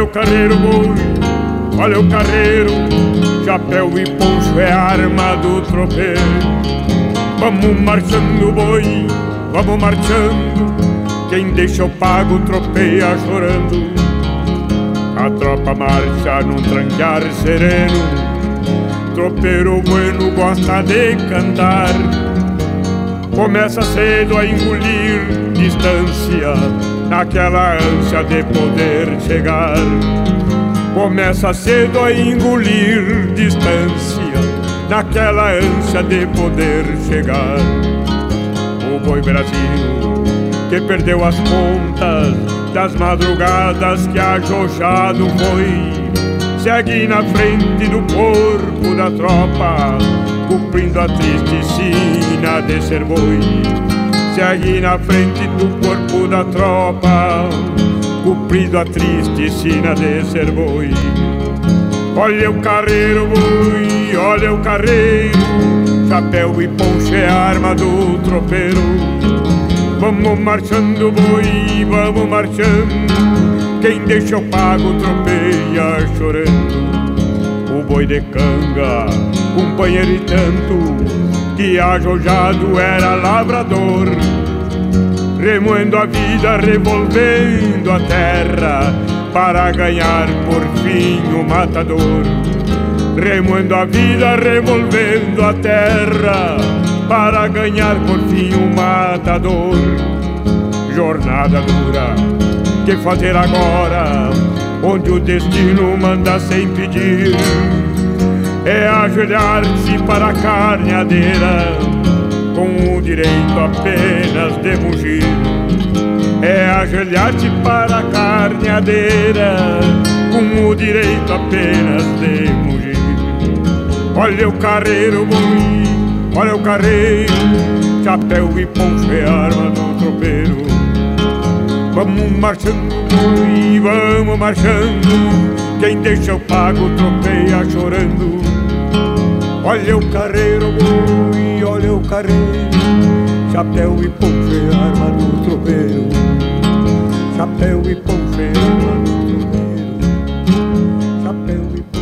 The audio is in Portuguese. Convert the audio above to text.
o carreiro, boi, olha o carreiro, chapéu e poncho é a arma do tropeiro. Vamos marchando, boi, vamos marchando, quem deixa eu pago tropeia chorando. A tropa marcha num tranquear sereno, tropeiro bueno gosta de cantar. Começa cedo a engolir distância, naquela ânsia de poder chegar. Começa cedo a engolir distância, naquela ânsia de poder chegar. O boi Brasil que perdeu as contas das madrugadas que ajojado foi, segue na frente do corpo da tropa, cumprindo a triste sina de ser boi. Segue na frente do corpo da tropa, cumprindo a triste sina de ser boi. Olha o carreiro, boi, olha o carreiro, chapéu e poncho é a arma do tropeiro. Vamos marchando, boi, vamos marchando, quem deixa eu pago tropeia chorando. O boi de canga, companheiro e tanto, que ajojado era lavrador, remoendo a vida, revolvendo a terra, para ganhar por fim o matador. Remoendo a vida, revolvendo a terra, para ganhar por fim o matador. Jornada dura, que fazer agora, onde o destino manda sem pedir? É ajoelhar-se para a carneadeira, com o direito apenas de mugir. É ajoelhar-se para a carneadeira, com o direito apenas de mugir. Olha o carreiro, boi, olha o carreiro, chapéu e poncho é a arma do tropeiro. Vamos marchando, boi, vamos marchando, quem deixa eu pago tropeia chorando. Olha o carreiro, boi, olha o carreiro, chapéu e poncho é a arma do tropeiro. Chapéu e poncho é a arma do tropeiro. Chapéu e poncho.